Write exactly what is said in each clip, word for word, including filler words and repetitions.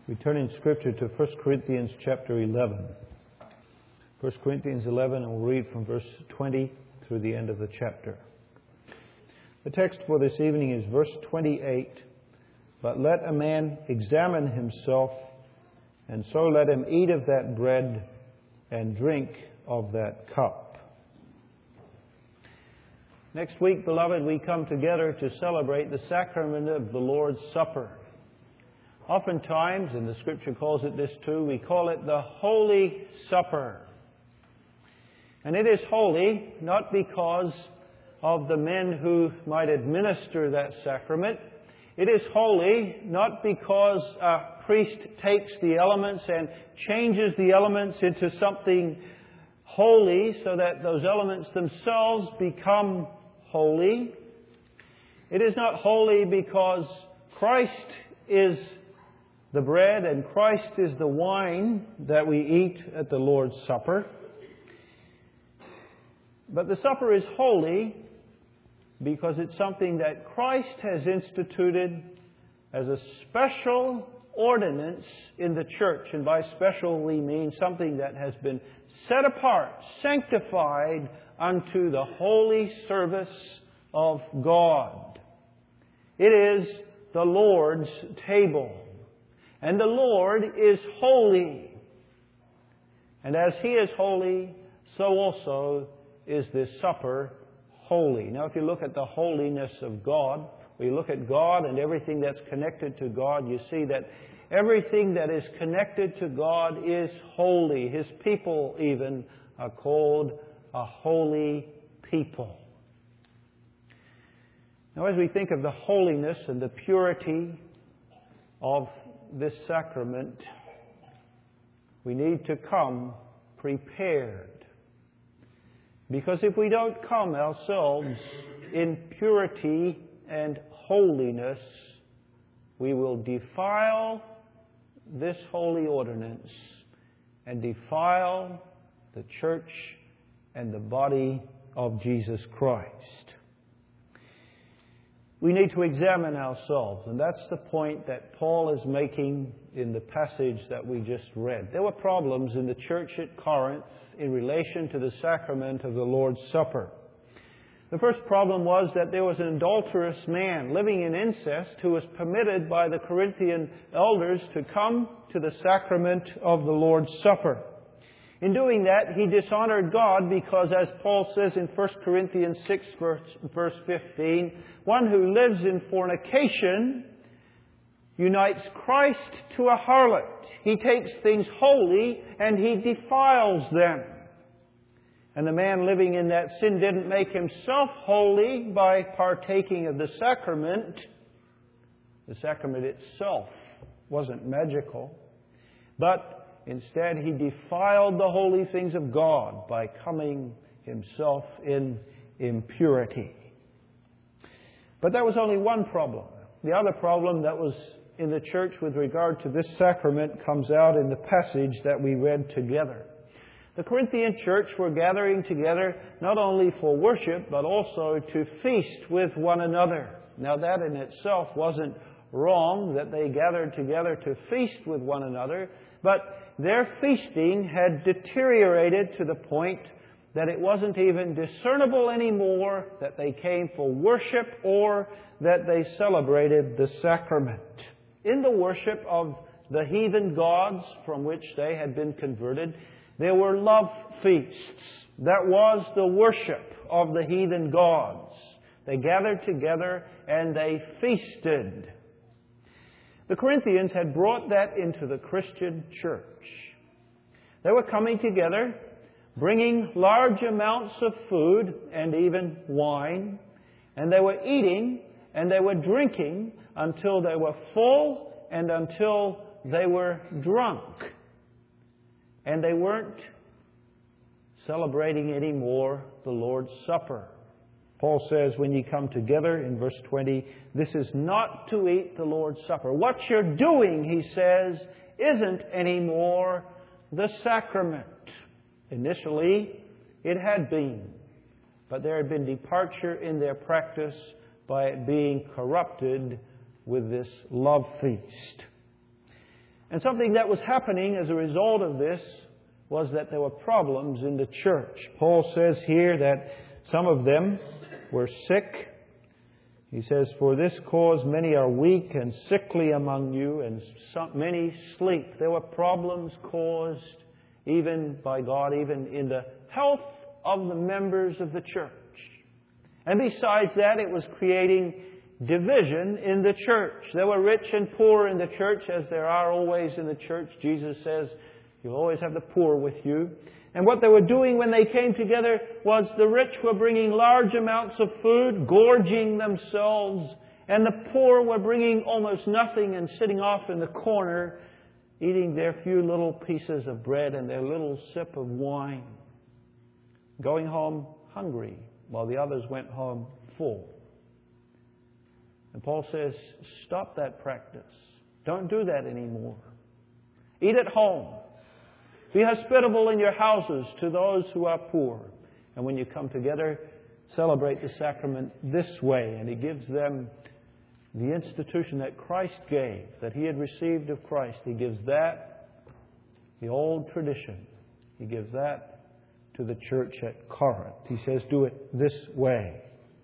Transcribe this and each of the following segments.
We turn in Scripture to First Corinthians chapter eleven. First Corinthians eleven, and we'll read from verse twenty through the end of the chapter. The text for this evening is verse twenty-eight. But let a man examine himself, and so let him eat of that bread and drink of that cup. Next week, beloved, we come together to celebrate the sacrament of the Lord's Supper. Oftentimes, and the Scripture calls it this too, we call it the Holy Supper. And it is holy not because of the men who might administer that sacrament. It is holy not because a priest takes the elements and changes the elements into something holy so that those elements themselves become holy. It is not holy because Christ is the bread and Christ is the wine that we eat at the Lord's Supper. But the supper is holy because it's something that Christ has instituted as a special ordinance in the church. And by special we mean something that has been set apart, sanctified unto the holy service of God. It is the Lord's table. And the Lord is holy. And as He is holy, so also is this supper holy. Now, if you look at the holiness of God, or you look at God and everything that's connected to God, you see that everything that is connected to God is holy. His people even are called a holy people. Now, as we think of the holiness and the purity of this sacrament, we need to come prepared. Because if we don't come ourselves in purity and holiness, we will defile this holy ordinance and defile the church and the body of Jesus Christ. We need to examine ourselves, and that's the point that Paul is making in the passage that we just read. There were problems in the church at Corinth in relation to the sacrament of the Lord's Supper. The first problem was that there was an adulterous man living in incest who was permitted by the Corinthian elders to come to the sacrament of the Lord's Supper. In doing that, he dishonored God because, as Paul says in First Corinthians six, verse fifteen, one who lives in fornication unites Christ to a harlot. He takes things holy and he defiles them. And the man living in that sin didn't make himself holy by partaking of the sacrament. The sacrament itself wasn't magical, but instead, he defiled the holy things of God by coming himself in impurity. But that was only one problem. The other problem that was in the church with regard to this sacrament comes out in the passage that we read together. The Corinthian church were gathering together not only for worship, but also to feast with one another. Now, that in itself wasn't wrong, that they gathered together to feast with one another, but their feasting had deteriorated to the point that it wasn't even discernible anymore that they came for worship or that they celebrated the sacrament. In the worship of the heathen gods from which they had been converted, there were love feasts. That was the worship of the heathen gods. They gathered together and they feasted. The Corinthians had brought that into the Christian church. They were coming together, bringing large amounts of food and even wine, and they were eating and they were drinking until they were full and until they were drunk. And they weren't celebrating anymore the Lord's Supper. Paul says, when you come together, in verse twenty, this is not to eat the Lord's Supper. What you're doing, he says, isn't anymore the sacrament. Initially, it had been, but there had been departure in their practice by it being corrupted with this love feast. And something that was happening as a result of this was that there were problems in the church. Paul says here that some of them were sick. He says, "For this cause many are weak and sickly among you, and some, many sleep." There were problems caused even by God, even in the health of the members of the church. And besides that, it was creating division in the church. There were rich and poor in the church, as there are always in the church. Jesus says, "You'll always have the poor with you." And what they were doing when they came together was the rich were bringing large amounts of food, gorging themselves, and the poor were bringing almost nothing and sitting off in the corner, eating their few little pieces of bread and their little sip of wine, going home hungry while the others went home full. And Paul says, stop that practice. Don't do that anymore. Eat at home. Be hospitable in your houses to those who are poor. And when you come together, celebrate the sacrament this way. And he gives them the institution that Christ gave, that he had received of Christ. He gives that, the old tradition. He gives that to the church at Corinth. He says, do it this way.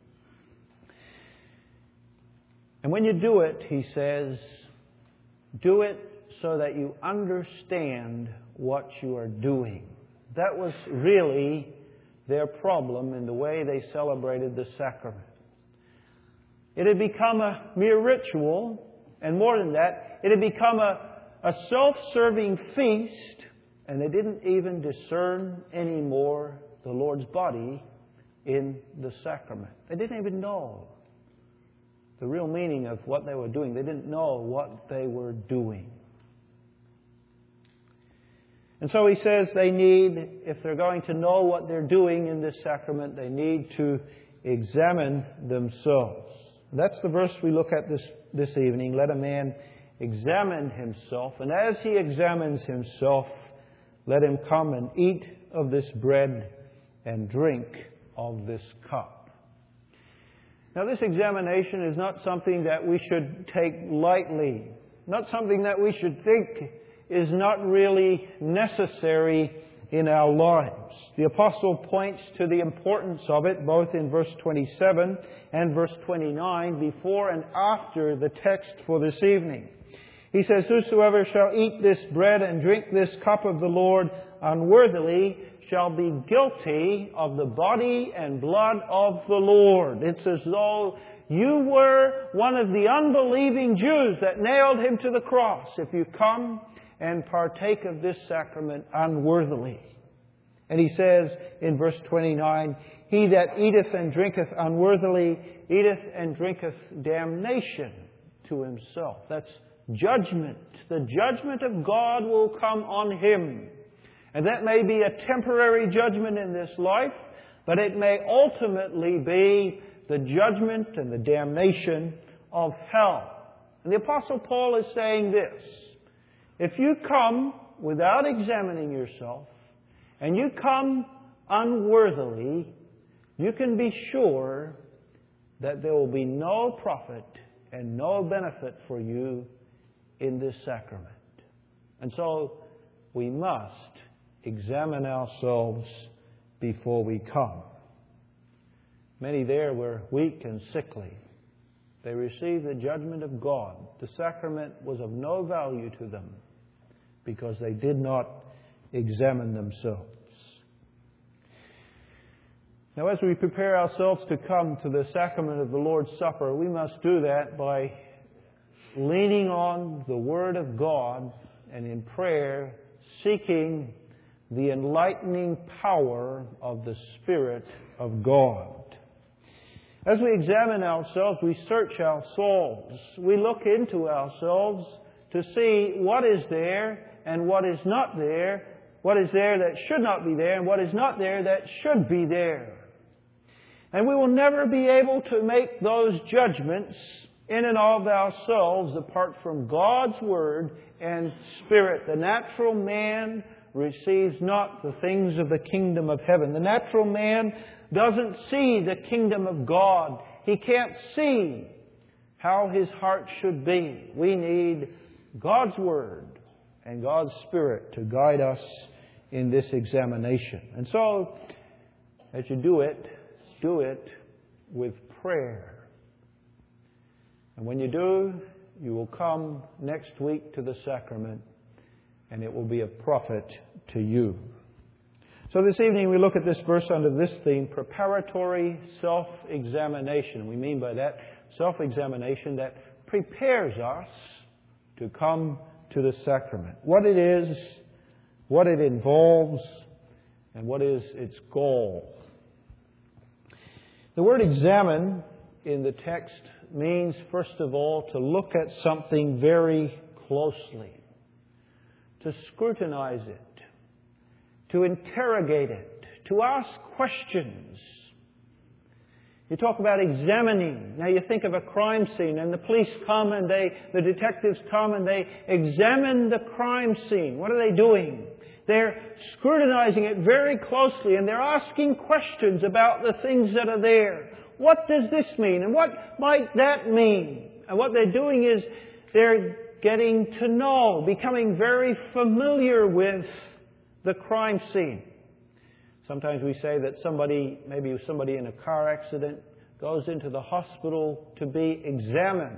And when you do it, he says, do it so that you understand what you are doing. That was really their problem in the way they celebrated the sacrament. It had become a mere ritual, and more than that, it had become a, a self-serving feast, and they didn't even discern anymore the Lord's body in the sacrament. They didn't even know the real meaning of what they were doing. They didn't know what they were doing. And so he says they need, if they're going to know what they're doing in this sacrament, they need to examine themselves. That's the verse we look at this, this evening. Let a man examine himself, and as he examines himself, let him come and eat of this bread and drink of this cup. Now, this examination is not something that we should take lightly, not something that we should think is not really necessary in our lives. The apostle points to the importance of it both in verse twenty-seven and verse twenty-nine, before and after the text for this evening. He says, whosoever shall eat this bread and drink this cup of the Lord unworthily shall be guilty of the body and blood of the Lord. It's as though you were one of the unbelieving Jews that nailed him to the cross if you come and partake of this sacrament unworthily. And he says in verse twenty-nine, he that eateth and drinketh unworthily eateth and drinketh damnation to himself. That's judgment. The judgment of God will come on him. And that may be a temporary judgment in this life, but it may ultimately be the judgment and the damnation of hell. And the Apostle Paul is saying this: if you come without examining yourself, and you come unworthily, you can be sure that there will be no profit and no benefit for you in this sacrament. And so we must examine ourselves before we come. Many there were weak and sickly. They received the judgment of God. The sacrament was of no value to them because they did not examine themselves. Now, as we prepare ourselves to come to the sacrament of the Lord's Supper, we must do that by leaning on the Word of God and in prayer seeking the enlightening power of the Spirit of God. As we examine ourselves, we search our souls. We look into ourselves to see what is there and what is not there, what is there that should not be there, and what is not there that should be there. And we will never be able to make those judgments in and of ourselves apart from God's Word and Spirit. The natural man receives not the things of the kingdom of heaven. The natural man doesn't see the kingdom of God. He can't see how his heart should be. We need God's Word and God's Spirit to guide us in this examination. And so, as you do it, do it with prayer. And when you do, you will come next week to the sacrament, and it will be a profit to you. So this evening we look at this verse under this theme, preparatory self-examination. We mean by that self-examination that prepares us to come to the sacrament. What it is, what it involves, and what is its goal. The word examine in the text means, first of all, to look at something very closely, to scrutinize it, to interrogate it, to ask questions. You talk about examining. Now you think of a crime scene and the police come and they, the detectives come and they examine the crime scene. What are they doing? They're scrutinizing it very closely and they're asking questions about the things that are there. What does this mean? And what might that mean? And what they're doing is they're getting to know, becoming very familiar with the crime scene. Sometimes we say that somebody, maybe somebody in a car accident, goes into the hospital to be examined.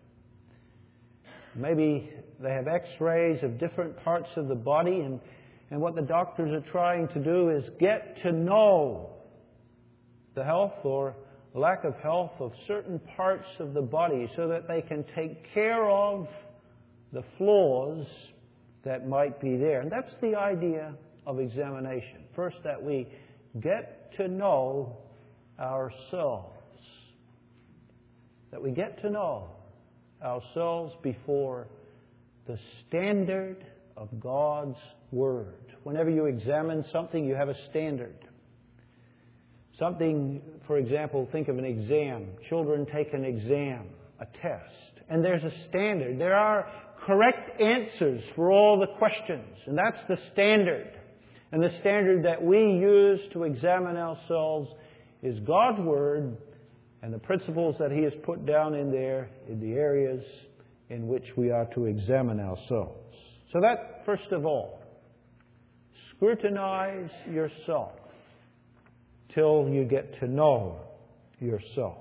Maybe they have x-rays of different parts of the body, and, and what the doctors are trying to do is get to know the health or lack of health of certain parts of the body so that they can take care of the flaws that might be there. And that's the idea of examination. First, that we get to know ourselves. That we get to know ourselves before the standard of God's Word. Whenever you examine something, you have a standard. Something, for example, think of an exam. Children take an exam, a test, and there's a standard. There are correct answers for all the questions, and that's the standard. And the standard that we use to examine ourselves is God's Word and the principles that He has put down in there in the areas in which we are to examine ourselves. So that, first of all, scrutinize yourself till you get to know yourself.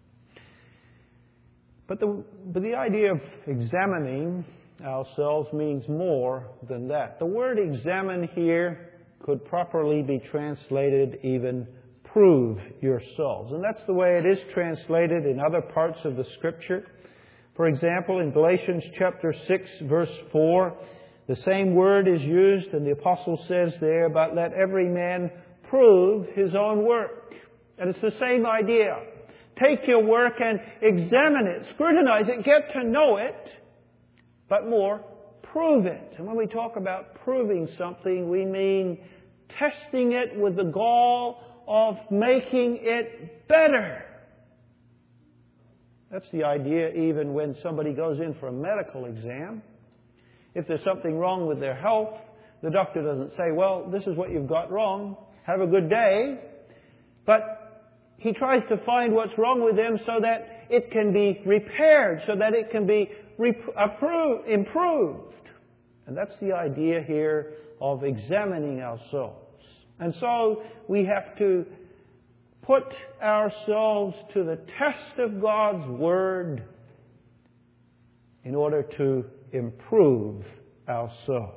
But the, but the idea of examining ourselves means more than that. The word examine here could properly be translated even prove yourselves. And that's the way it is translated in other parts of the Scripture. For example, in Galatians chapter six, verse four, the same word is used, and the apostle says there, but let every man prove his own work. And it's the same idea. Take your work and examine it, scrutinize it, get to know it, but more, prove it. And when we talk about proving something, we mean testing it with the goal of making it better. That's the idea even when somebody goes in for a medical exam. If there's something wrong with their health, the doctor doesn't say, well, this is what you've got wrong, have a good day. But he tries to find what's wrong with them so that it can be repaired, so that it can be rep- approved, improved. And that's the idea here of examining ourselves. And so we have to put ourselves to the test of God's Word in order to improve ourselves.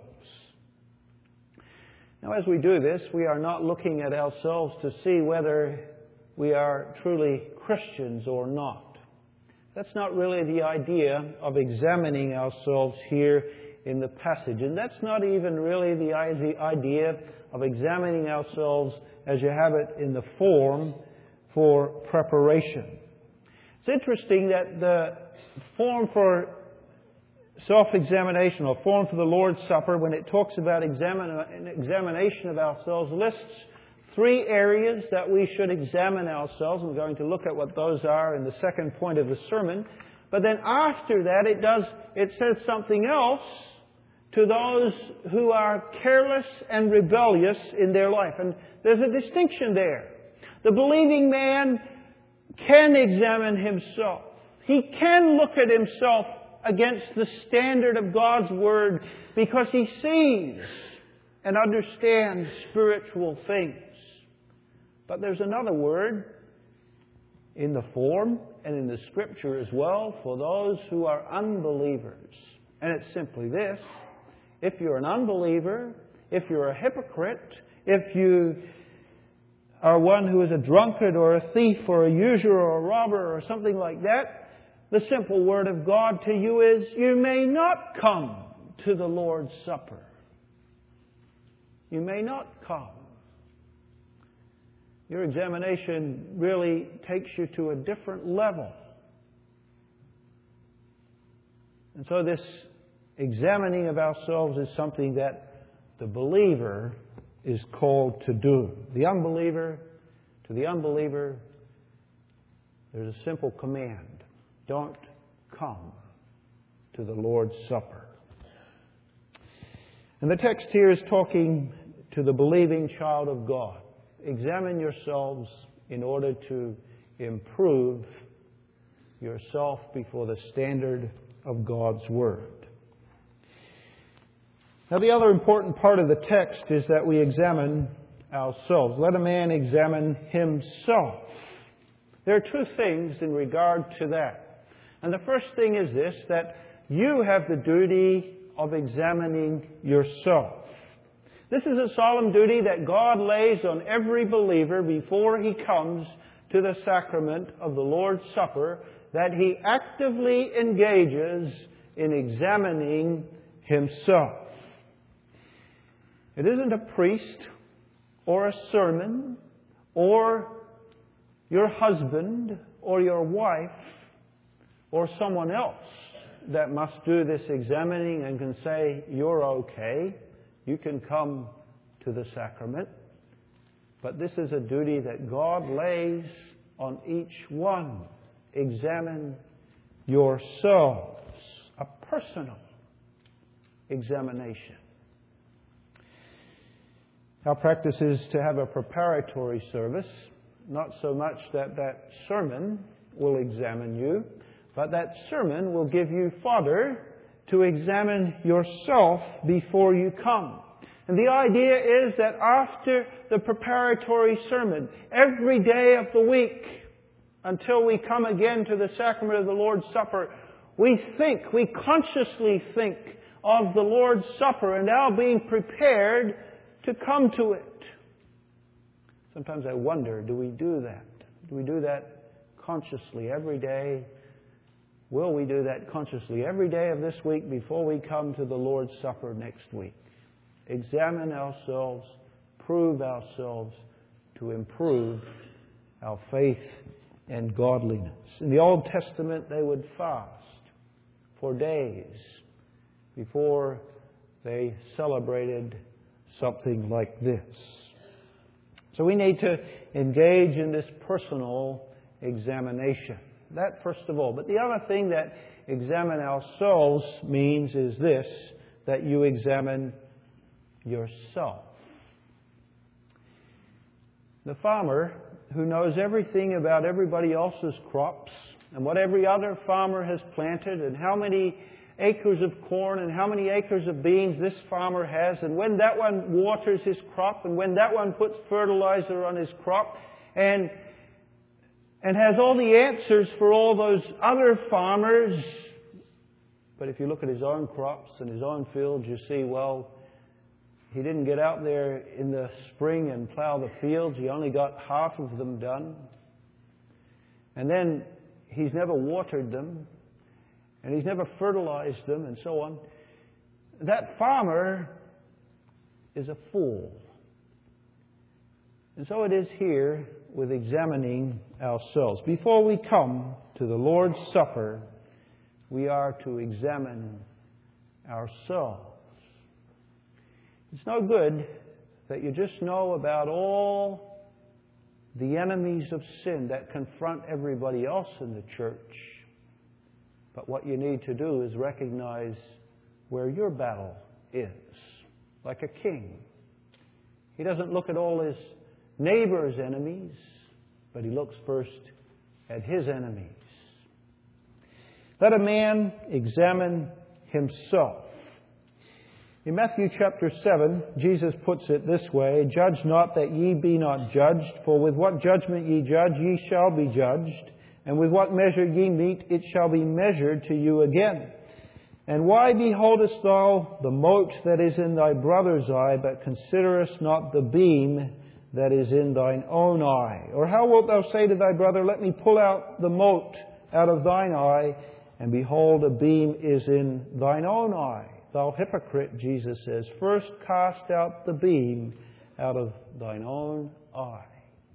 Now, as we do this, we are not looking at ourselves to see whether we are truly Christians or not. That's not really the idea of examining ourselves here in the passage. And that's not even really the idea of examining ourselves as you have it in the form for preparation. It's interesting that the form for self-examination or form for the Lord's Supper, when it talks about examine, an examination of ourselves, lists three areas that we should examine ourselves. We're going to look at what those are in the second point of the sermon. But then after that, it does, it says something else to those who are careless and rebellious in their life. And there's a distinction there. The believing man can examine himself. He can look at himself against the standard of God's Word because he sees and understands spiritual things. But there's another word in the form and in the Scripture as well for those who are unbelievers. And it's simply this: if you're an unbeliever, if you're a hypocrite, if you are one who is a drunkard or a thief or a usurer or a robber or something like that, the simple word of God to you is, you may not come to the Lord's Supper. You may not come. Your examination really takes you to a different level. And so this examining of ourselves is something that the believer is called to do. The unbeliever, to the unbeliever, there's a simple command: don't come to the Lord's Supper. And the text here is talking to the believing child of God. Examine yourselves in order to improve yourself before the standard of God's Word. Now, the other important part of the text is that we examine ourselves. Let a man examine himself. There are two things in regard to that. And the first thing is this, that you have the duty of examining yourself. This is a solemn duty that God lays on every believer before he comes to the sacrament of the Lord's Supper, that he actively engages in examining himself. It isn't a priest or a sermon or your husband or your wife or someone else that must do this examining and can say, you're okay, you can come to the sacrament. But this is a duty that God lays on each one. Examine yourselves. A personal examination. Our practice is to have a preparatory service, not so much that that sermon will examine you, but that sermon will give you fodder to examine yourself before you come. And the idea is that after the preparatory sermon, every day of the week, until we come again to the sacrament of the Lord's Supper, we think, we consciously think of the Lord's Supper and our being prepared to come to it. Sometimes I wonder, do we do that? Do we do that consciously every day? Will we do that consciously every day of this week before we come to the Lord's Supper next week? Examine ourselves, prove ourselves to improve our faith and godliness. In the Old Testament, they would fast for days before they celebrated something like this. So we need to engage in this personal examination. That first of all. But the other thing that examine ourselves means is this, that you examine yourself. The farmer who knows everything about everybody else's crops and what every other farmer has planted and how many acres of corn and how many acres of beans this farmer has, and when that one waters his crop and when that one puts fertilizer on his crop, and and has all the answers for all those other farmers. But if you look at his own crops and his own fields, you see, well, he didn't get out there in the spring and plow the fields. He only got half of them done. And then he's never watered them. And he's never fertilized them, and so on. That farmer is a fool. And so it is here with examining ourselves. Before we come to the Lord's Supper, we are to examine ourselves. It's no good that you just know about all the enemies of sin that confront everybody else in the church. But what you need to do is recognize where your battle is. Like a king. He doesn't look at all his neighbor's enemies, but he looks first at his enemies. Let a man examine himself. In Matthew chapter seven, Jesus puts it this way, "Judge not that ye be not judged, for with what judgment ye judge, ye shall be judged, and with what measure ye mete, it shall be measured to you again. And why beholdest thou the mote that is in thy brother's eye, but considerest not the beam that is in thine own eye? Or how wilt thou say to thy brother, Let me pull out the mote out of thine eye, and behold, a beam is in thine own eye? Thou hypocrite," Jesus says, "first cast out the beam out of thine own eye."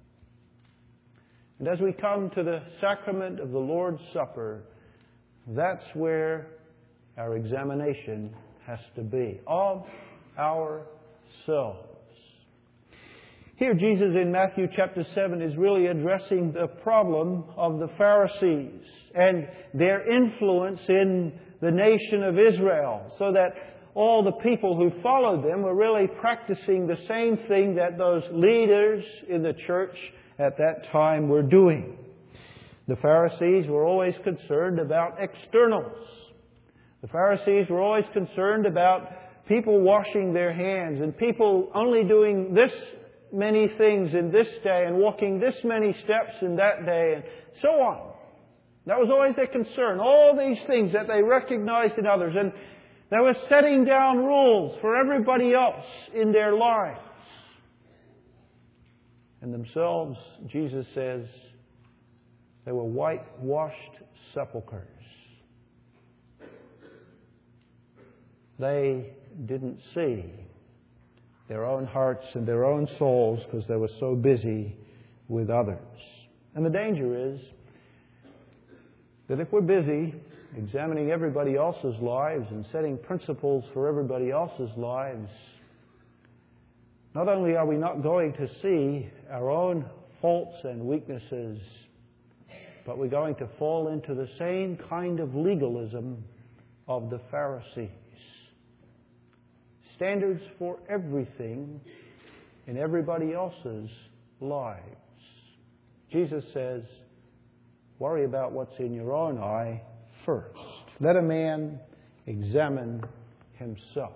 And as we come to the sacrament of the Lord's Supper, that's where our examination has to be, of ourselves. Here Jesus in Matthew chapter seven is really addressing the problem of the Pharisees and their influence in the nation of Israel, so that all the people who followed them were really practicing the same thing that those leaders in the church at that time were doing. The Pharisees were always concerned about externals. The Pharisees were always concerned about people washing their hands and people only doing this many things in this day and walking this many steps in that day and so on. That was always their concern. All these things that they recognized in others. And they were setting down rules for everybody else in their lives. And themselves, Jesus says, they were whitewashed sepulchres. They didn't see their own hearts and their own souls because they were so busy with others. And the danger is that if we're busy examining everybody else's lives and setting principles for everybody else's lives, not only are we not going to see our own faults and weaknesses, but we're going to fall into the same kind of legalism of the Pharisees. Standards for everything in everybody else's lives. Jesus says, worry about what's in your own eye first. Let a man examine himself.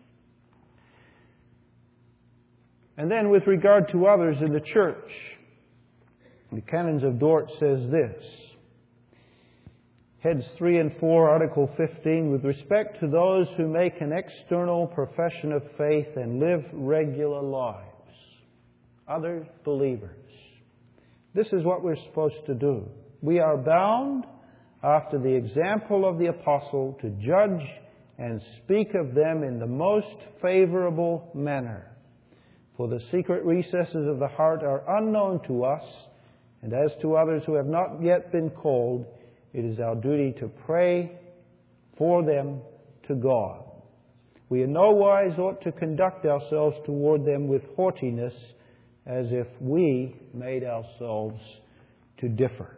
And then with regard to others in the church, the Canons of Dort says this, Heads three and four, Article fifteen, with respect to those who make an external profession of faith and live regular lives, other believers. This is what we're supposed to do. We are bound, after the example of the apostle, to judge and speak of them in the most favorable manner. For the secret recesses of the heart are unknown to us, and as to others who have not yet been called, it is our duty to pray for them to God. We in no wise ought to conduct ourselves toward them with haughtiness, as if we made ourselves to differ.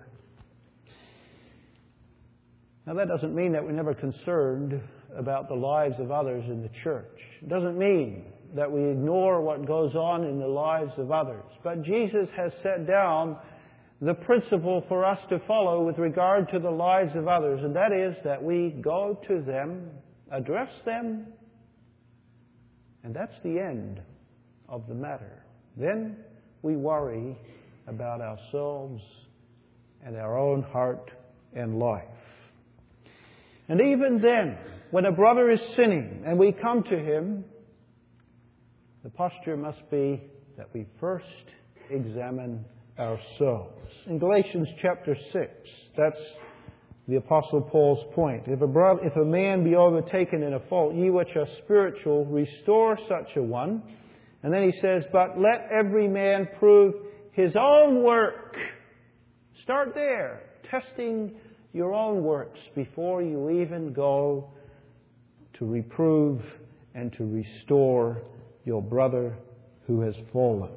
Now that doesn't mean that we're never concerned about the lives of others in the church. It doesn't mean that we ignore what goes on in the lives of others. But Jesus has set down the principle for us to follow with regard to the lives of others, and that is that we go to them, address them, and that's the end of the matter. Then we worry about ourselves and our own heart and life. And even then, when a brother is sinning and we come to him, the posture must be that we first examine ourselves. In Galatians chapter six, that's the Apostle Paul's point. If a, brother, if a man be overtaken in a fault, ye which are spiritual, restore such a one. And then he says, but let every man prove his own work. Start there, testing your own works before you even go to reprove and to restore your brother who has fallen.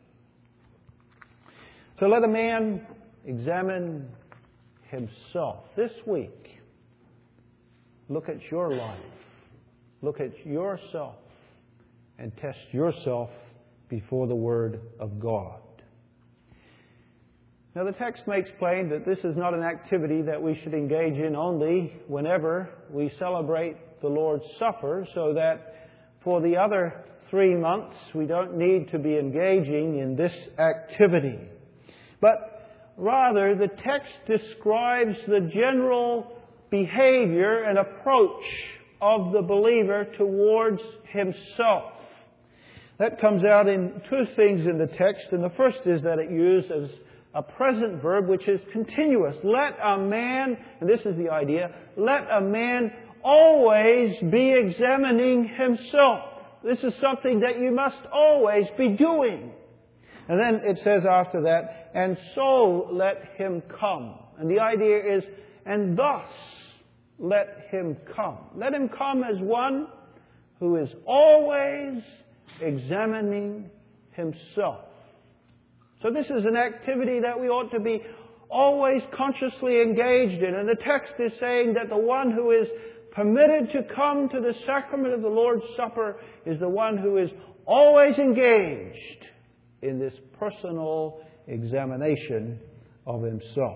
So let a man examine himself. This week, look at your life. Look at yourself and test yourself before the Word of God. Now the text makes plain that this is not an activity that we should engage in only whenever we celebrate the Lord's Supper, so that for the other three months we don't need to be engaging in this activity. But rather the text describes the general behavior and approach of the believer towards himself. That comes out in two things in the text, and the first is that it uses a present verb which is continuous. Let a man, and this is the idea, let a man always be examining himself. This is something that you must always be doing. And then it says after that, and so let him come. And the idea is, and thus let him come. Let him come as one who is always examining himself. So this is an activity that we ought to be always consciously engaged in. And the text is saying that the one who is permitted to come to the sacrament of the Lord's Supper is the one who is always engaged in this personal examination of himself.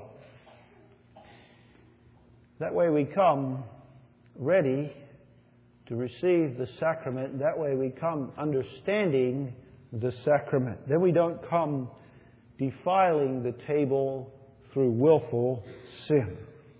That way we come ready to receive the sacrament. That way we come understanding the sacrament. Then we don't come defiling the table through willful sin.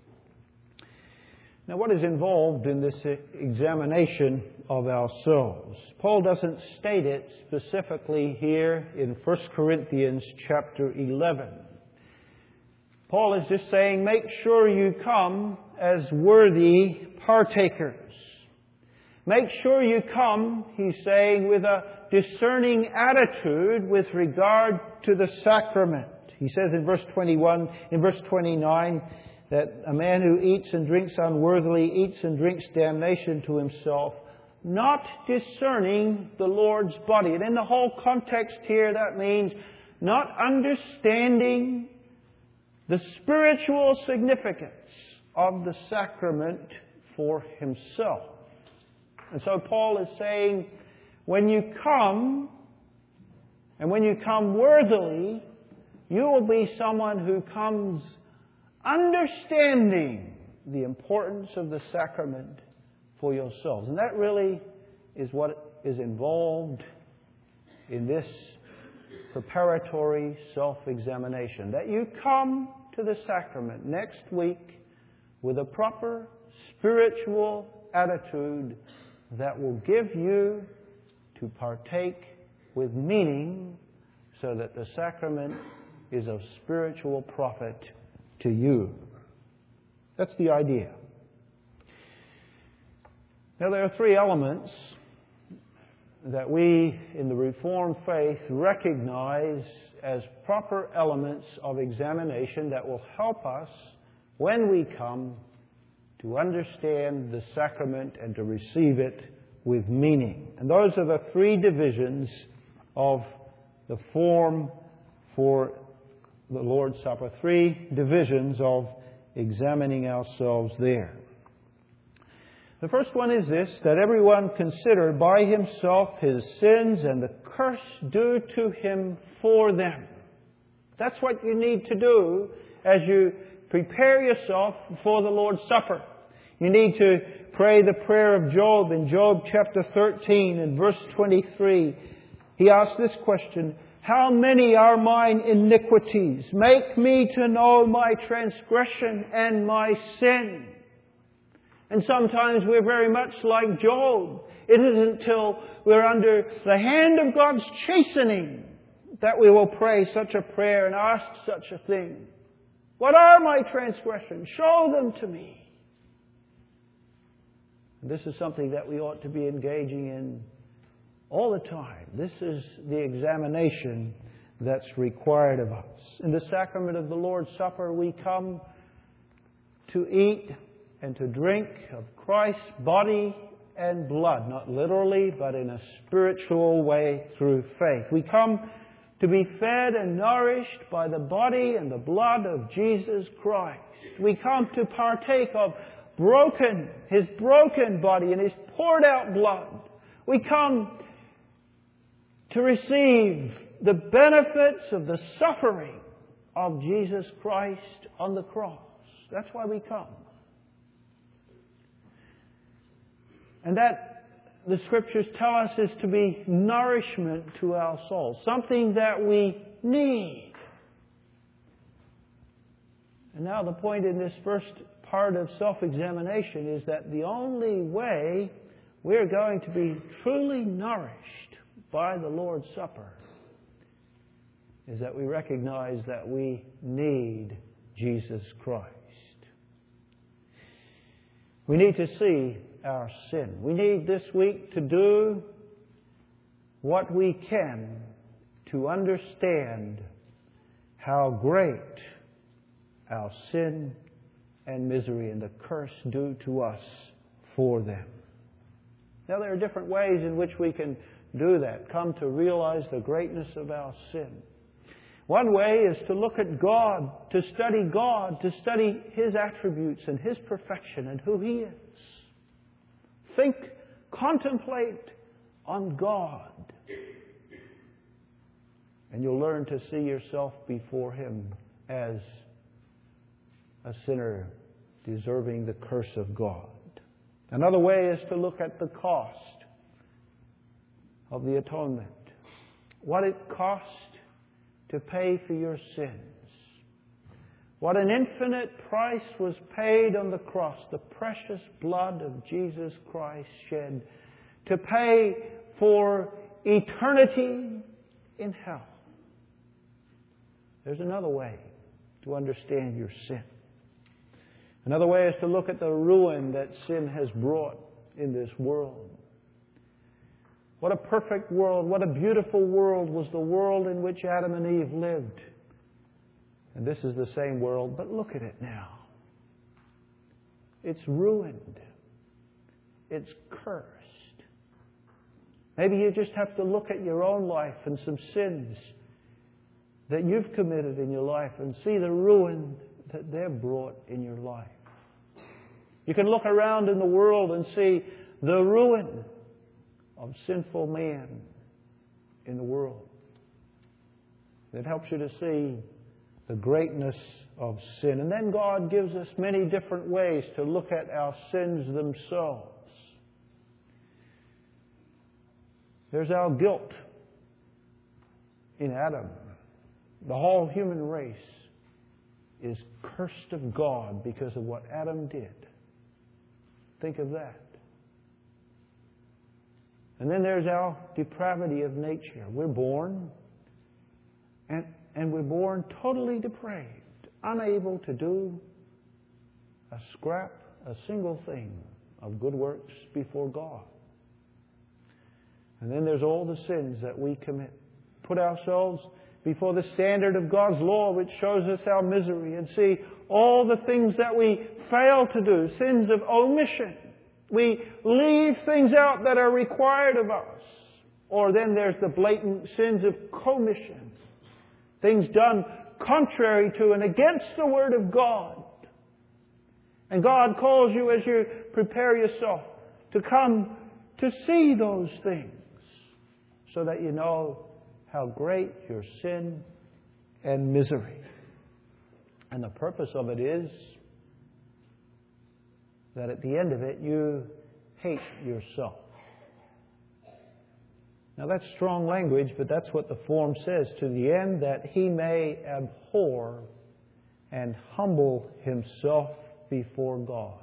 Now, what is involved in this examination of ourselves? Paul doesn't state it specifically here in First Corinthians chapter eleven. Paul is just saying, make sure you come as worthy partakers. Make sure you come, he's saying, with a discerning attitude with regard to the sacrament. He says in verse twenty-one, in verse twenty-nine, that a man who eats and drinks unworthily eats and drinks damnation to himself, not discerning the Lord's body. And in the whole context here, that means not understanding the spiritual significance of the sacrament for himself. And so Paul is saying, when you come, and when you come worthily, you will be someone who comes understanding the importance of the sacrament for yourselves. And that really is what is involved in this preparatory self-examination. That you come to the sacrament next week with a proper spiritual attitude that will give you to partake with meaning, so that the sacrament is of spiritual profit to you. That's the idea. Now, there are three elements that we in the Reformed faith recognize as proper elements of examination that will help us when we come to understand the sacrament and to receive it with meaning. And those are the three divisions of the form for the Lord's Supper. Three divisions of examining ourselves there. The first one is this, that everyone consider by himself his sins and the curse due to him for them. That's what you need to do as you prepare yourself for the Lord's Supper. You need to pray the prayer of Job in Job chapter thirteen and verse twenty-three. He asks this question, how many are mine iniquities? Make me to know my transgression and my sin. And sometimes we're very much like Job. It isn't until we're under the hand of God's chastening that we will pray such a prayer and ask such a thing. What are my transgressions? Show them to me. And this is something that we ought to be engaging in all the time. This is the examination that's required of us. In the sacrament of the Lord's Supper, we come to eat and to drink of Christ's body and blood, not literally, but in a spiritual way through faith. We come to be fed and nourished by the body and the blood of Jesus Christ. We come to partake of broken, His broken body and His poured out blood. We come to receive the benefits of the suffering of Jesus Christ on the cross. That's why we come. And that, the Scriptures tell us, is to be nourishment to our souls. Something that we need. And now the point in this first part of self-examination is that the only way we're going to be truly nourished by the Lord's Supper is that we recognize that we need Jesus Christ. We need to see our sin. We need this week to do what we can to understand how great our sin and misery and the curse do to us for them. Now, there are different ways in which we can do that, come to realize the greatness of our sin. One way is to look at God, to study God, to study His attributes and His perfection and who He is. Think, contemplate on God. And you'll learn to see yourself before Him as a sinner deserving the curse of God. Another way is to look at the cost of the atonement. What it cost to pay for your sins. What an infinite price was paid on the cross, the precious blood of Jesus Christ shed to pay for eternity in hell. There's another way to understand your sin. Another way is to look at the ruin that sin has brought in this world. What a perfect world, what a beautiful world was the world in which Adam and Eve lived. And this is the same world, but look at it now. It's ruined. It's cursed. Maybe you just have to look at your own life and some sins that you've committed in your life and see the ruin that they've brought in your life. You can look around in the world and see the ruin of sinful man in the world. It helps you to see the greatness of sin. And then God gives us many different ways to look at our sins themselves. There's our guilt in Adam. The whole human race is cursed of God because of what Adam did. Think of that. And then there's our depravity of nature. We're born, and, and we're born totally depraved, unable to do a scrap, a single thing of good works before God. And then there's all the sins that we commit. Put ourselves before the standard of God's law, which shows us our misery, and see all the things that we fail to do, sins of omission. We leave things out that are required of us. Or then there's the blatant sins of commission. Things done contrary to and against the Word of God. And God calls you as you prepare yourself to come to see those things so that you know how great your sin and misery. And the purpose of it is that at the end of it, you hate yourself. Now that's strong language, but that's what the form says. To the end that he may abhor and humble himself before God.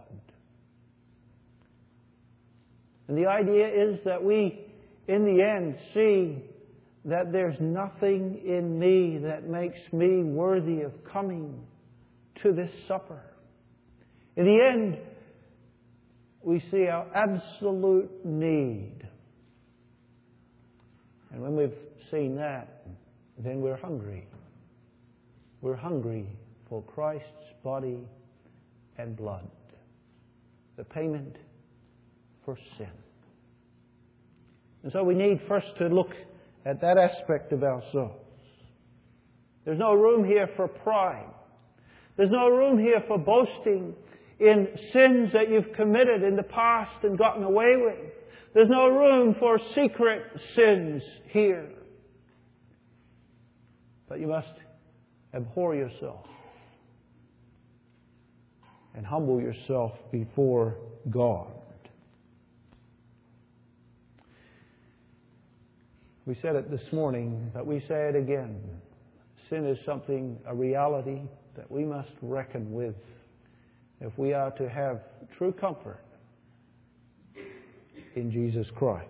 And the idea is that we, in the end, see that there's nothing in me that makes me worthy of coming to this supper. In the end, we see our absolute need. And when we've seen that, then we're hungry. We're hungry for Christ's body and blood. The payment for sin. And so we need first to look at that aspect of ourselves. There's no room here for pride. There's no room here for boasting in sins that you've committed in the past and gotten away with. There's no room for secret sins here. But you must abhor yourself and humble yourself before God. We said it this morning, but we say it again. Sin is something, a reality that we must reckon with if we are to have true comfort in Jesus Christ.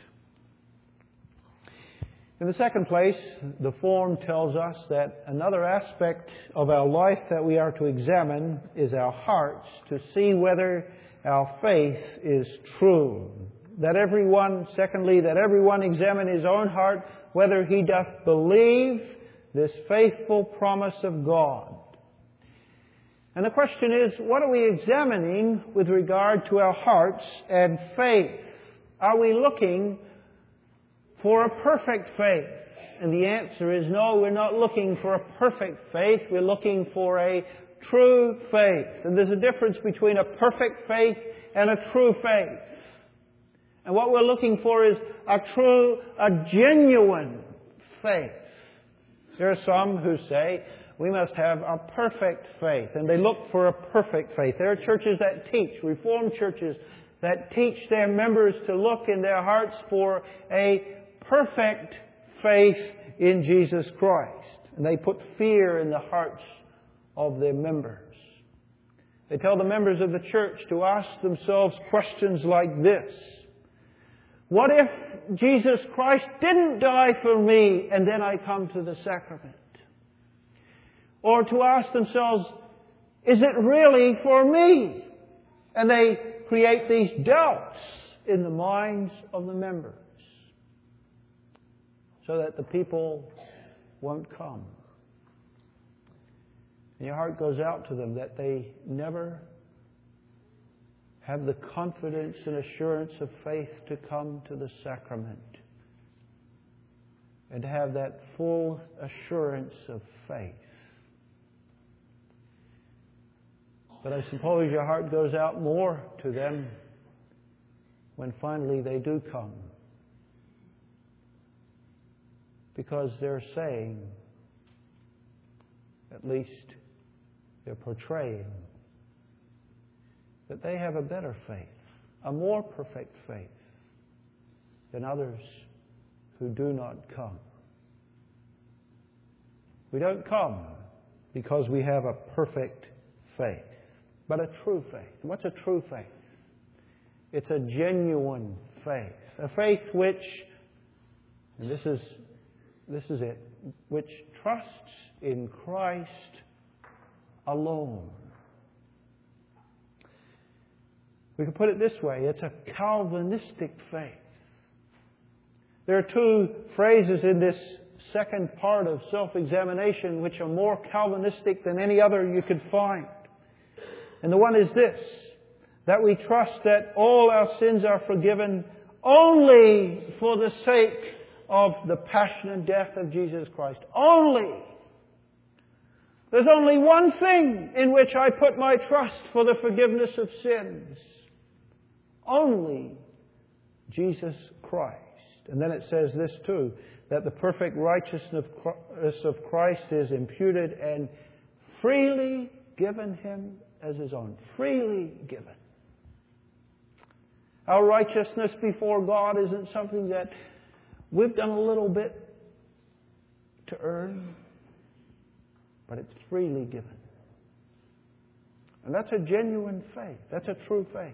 In the second place, the form tells us that another aspect of our life that we are to examine is our hearts, to see whether our faith is true. That everyone, secondly, that everyone examine his own heart, whether he doth believe this faithful promise of God. And the question is, what are we examining with regard to our hearts and faith? Are we looking for a perfect faith? And the answer is no, we're not looking for a perfect faith. We're looking for a true faith. And there's a difference between a perfect faith and a true faith. And what we're looking for is a true, a genuine faith. There are some who say we must have a perfect faith, and they look for a perfect faith. There are churches that teach, Reformed churches, that teach their members to look in their hearts for a perfect faith in Jesus Christ. And they put fear in the hearts of their members. They tell the members of the church to ask themselves questions like this: what if Jesus Christ didn't die for me and then I come to the sacrament? Or to ask themselves, is it really for me? And they create these doubts in the minds of the members so that the people won't come. And your heart goes out to them that they never have the confidence and assurance of faith to come to the sacrament and to have that full assurance of faith. But I suppose your heart goes out more to them when finally they do come, because they're saying, at least they're portraying, that they have a better faith, a more perfect faith than others who do not come. We don't come because we have a perfect faith, but a true faith. What's a true faith? It's a genuine faith, a faith which, and this is this is it, which trusts in Christ alone. We can put it this way, it's a Calvinistic faith. There are two phrases in this second part of self-examination which are more Calvinistic than any other you could find. And the one is this, that we trust that all our sins are forgiven only for the sake of the passion and death of Jesus Christ. Only. There's only one thing in which I put my trust for the forgiveness of sins. Only Jesus Christ. And then it says this too, that the perfect righteousness of Christ is imputed and freely given Him as His own. Freely given. Our righteousness before God isn't something that we've done a little bit to earn, but it's freely given. And that's a genuine faith. That's a true faith.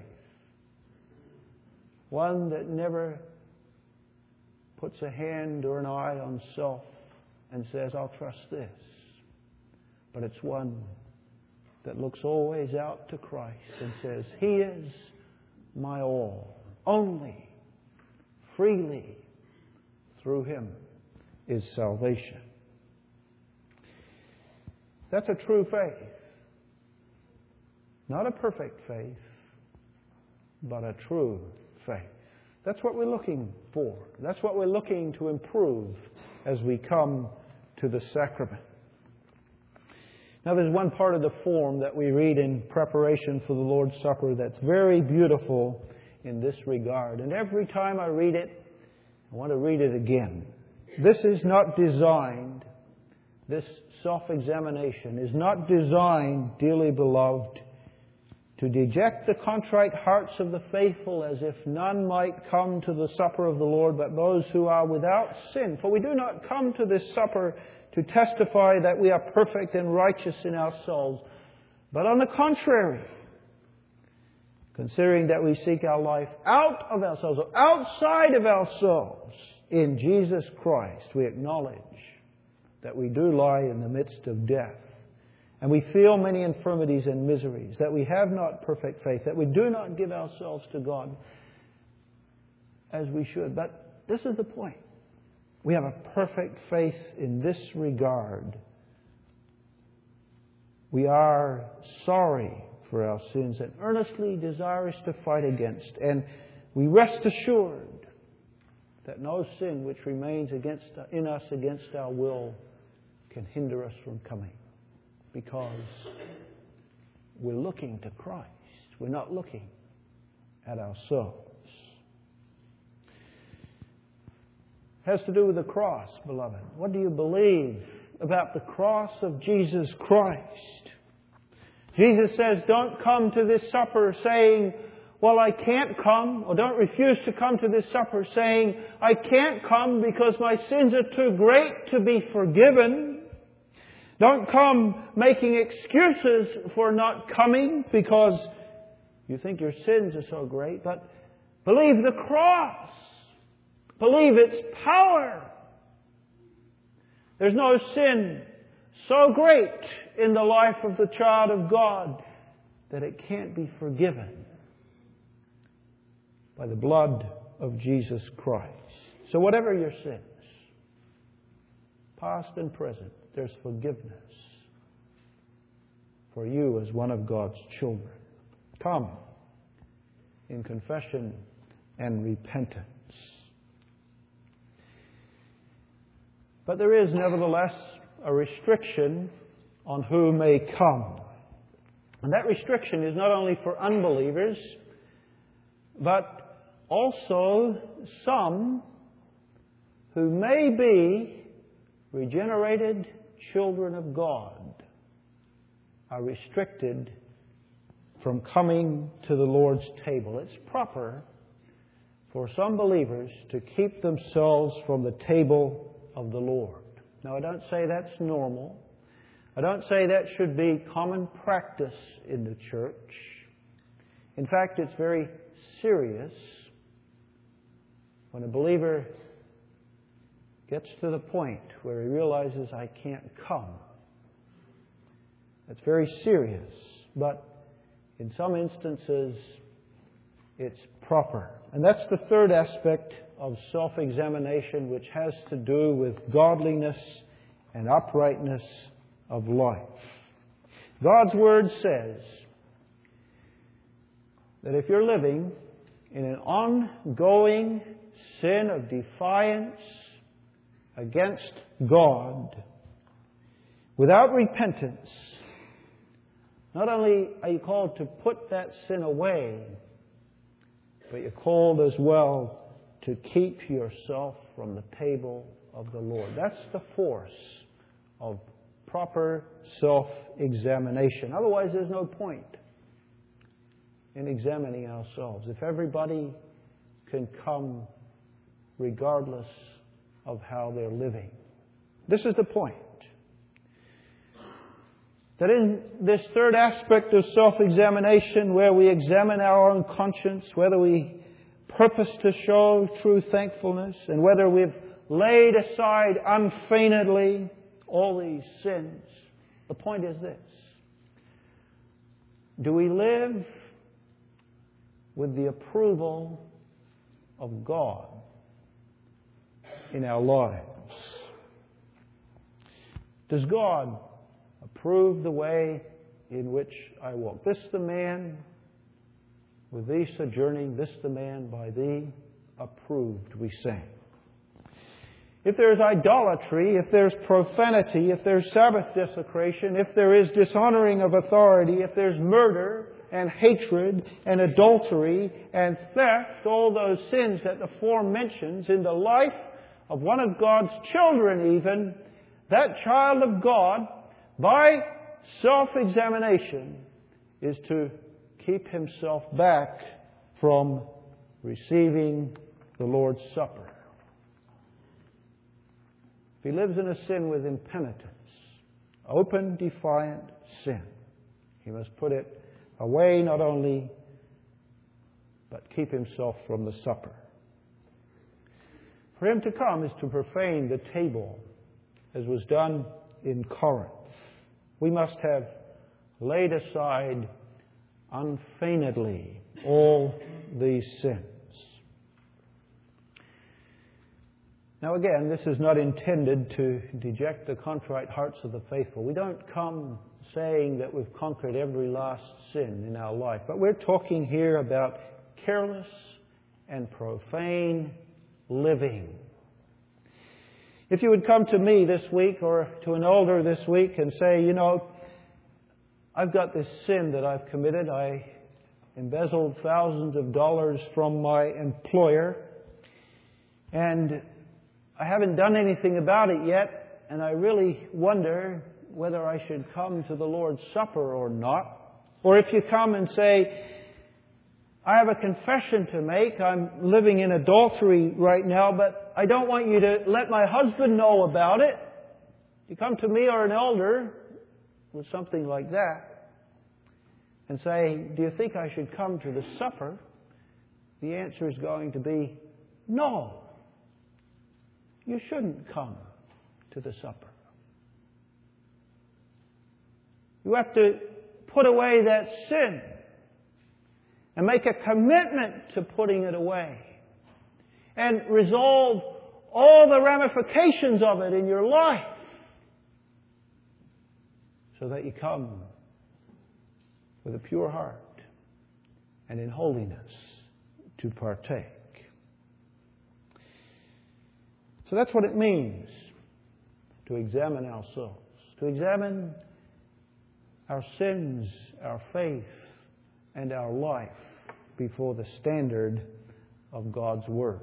One that never puts a hand or an eye on self and says, I'll trust this. But it's one that looks always out to Christ and says, He is my all. Only, freely, through Him is salvation. That's a true faith. Not a perfect faith, but a true faith. That's what we're looking for. That's what we're looking to improve as we come to the sacrament. Now, there's one part of the form that we read in preparation for the Lord's Supper that's very beautiful in this regard. And every time I read it, I want to read it again. This is not designed this self-examination is not designed, dearly beloved, to deject the contrite hearts of the faithful as if none might come to the supper of the Lord but those who are without sin. For we do not come to this supper to testify that we are perfect and righteous in ourselves, but on the contrary, considering that we seek our life out of ourselves, or outside of ourselves, in Jesus Christ, we acknowledge that we do lie in the midst of death. And we feel many infirmities and miseries, that we have not perfect faith, that we do not give ourselves to God as we should. But this is the point. We have a perfect faith in this regard. We are sorry for our sins and earnestly desirous to fight against. And we rest assured that no sin which remains against, in us against our will can hinder us from coming. Because we're looking to Christ. We're not looking at ourselves. It has to do with the cross, beloved. What do you believe about the cross of Jesus Christ? Jesus says, don't come to this supper saying, well, I can't come, or don't refuse to come to this supper saying, I can't come because my sins are too great to be forgiven. Don't come making excuses for not coming because you think your sins are so great, but believe the cross. Believe its power. There's no sin so great in the life of the child of God that it can't be forgiven by the blood of Jesus Christ. So whatever your sins, past and present, there's forgiveness for you as one of God's children. Come in confession and repentance. But there is nevertheless a restriction on who may come. And that restriction is not only for unbelievers, but also some who may be regenerated children of God are restricted from coming to the Lord's table. It's proper for some believers to keep themselves from the table of the Lord. Now, I don't say that's normal. I don't say that should be common practice in the church. In fact, it's very serious when a believer gets to the point where he realizes, I can't come. That's very serious. But in some instances, it's proper. And that's the third aspect of self-examination, which has to do with godliness and uprightness of life. God's Word says that if you're living in an ongoing sin of defiance against God, without repentance, not only are you called to put that sin away, but you're called as well to keep yourself from the table of the Lord. That's the force of proper self-examination. Otherwise, there's no point in examining ourselves. If everybody can come regardless of how they're living. This is the point. That in this third aspect of self-examination, where we examine our own conscience, whether we purpose to show true thankfulness, and whether we've laid aside unfeignedly all these sins, the point is this. Do we live with the approval of God in our lives? Does God approve the way in which I walk? This the man with thee sojourning, this the man by thee approved, we sang. If there's idolatry, if there's profanity, if there's Sabbath desecration, if there is dishonoring of authority, if there's murder and hatred and adultery and theft, all those sins that the form mentions in the life of one of God's children even, that child of God, by self-examination, is to keep himself back from receiving the Lord's Supper. If he lives in a sin with impenitence, open, defiant sin, he must put it away not only, but keep himself from the supper. For him to come is to profane the table, as was done in Corinth. We must have laid aside unfeignedly all these sins. Now again, this is not intended to deject the contrite hearts of the faithful. We don't come saying that we've conquered every last sin in our life, but we're talking here about careless and profane living. If you would come to me this week or to an elder this week and say, you know, I've got this sin that I've committed. I embezzled thousands of dollars from my employer, and I haven't done anything about it yet, and I really wonder whether I should come to the Lord's Supper or not. Or if you come and say, I have a confession to make. I'm living in adultery right now, but I don't want you to let my husband know about it. You come to me or an elder with something like that and say, do you think I should come to the supper? The answer is going to be no. You shouldn't come to the supper. You have to put away that sin and make a commitment to putting it away. And resolve all the ramifications of it in your life. So that you come with a pure heart and in holiness to partake. So that's what it means to examine ourselves. To examine our sins, our faith, and our life before the standard of God's Word.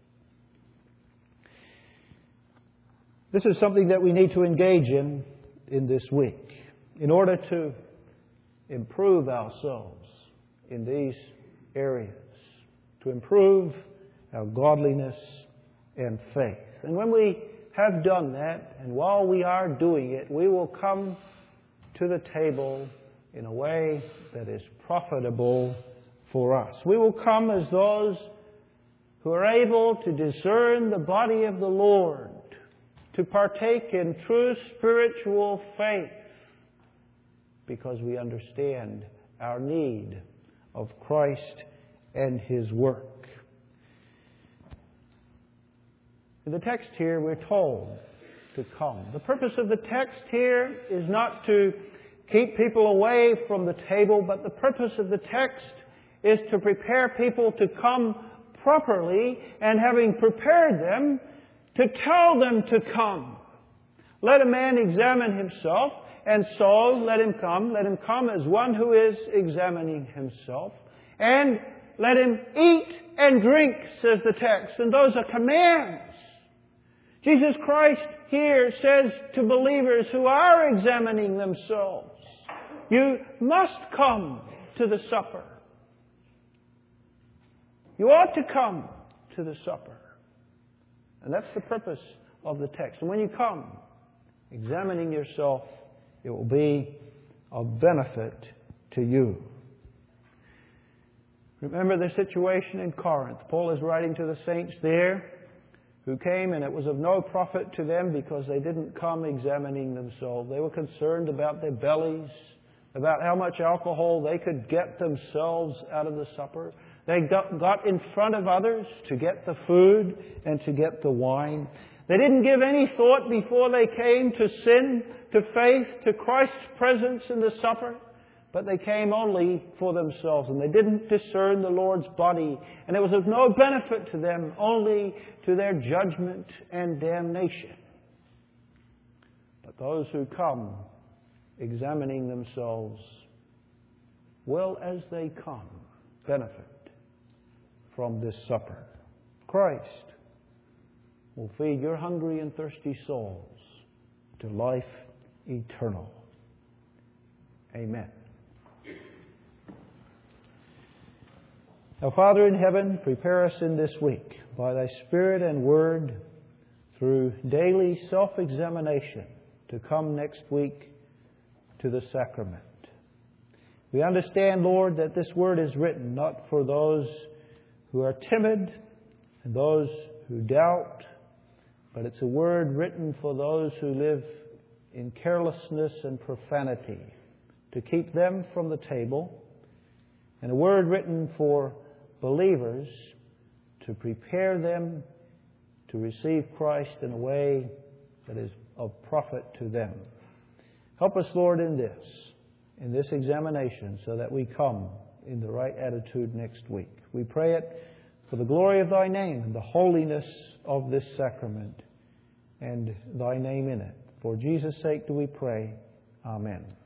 This is something that we need to engage in in this week in order to improve ourselves in these areas, to improve our godliness and faith. And when we have done that, and while we are doing it, we will come to the table in a way that is profitable for us. We will come as those who are able to discern the body of the Lord, to partake in true spiritual faith, because we understand our need of Christ and His work. In the text here, we're told to come. The purpose of the text here is not to keep people away from the table, but the purpose of the text is to prepare people to come properly, and having prepared them, to tell them to come. Let a man examine himself, and so let him come. Let him come as one who is examining himself. And let him eat and drink, says the text. And those are commands. Jesus Christ here says to believers who are examining themselves, you must come to the supper. You ought to come to the supper. And that's the purpose of the text. And when you come, examining yourself, it will be of benefit to you. Remember the situation in Corinth. Paul is writing to the saints there who came, and it was of no profit to them because they didn't come examining themselves. They were concerned about their bellies, about how much alcohol they could get themselves out of the supper. They got, got in front of others to get the food and to get the wine. They didn't give any thought before they came to sin, to faith, to Christ's presence in the supper. But they came only for themselves, and they didn't discern the Lord's body. And it was of no benefit to them, only to their judgment and damnation. But those who come examining themselves will, as they come, benefit from this supper. Christ will feed your hungry and thirsty souls to life eternal. Amen. Now, Father in heaven, prepare us in this week by Thy Spirit and Word through daily self-examination to come next week to the sacrament. We understand, Lord, that this Word is written not for those who are timid and those who doubt, but it's a Word written for those who live in carelessness and profanity, to keep them from the table, and a Word written for believers to prepare them to receive Christ in a way that is of profit to them. Help us, Lord, in this, in this examination, so that we come in the right attitude next week. We pray it for the glory of Thy name and the holiness of this sacrament and Thy name in it. For Jesus' sake do we pray. Amen.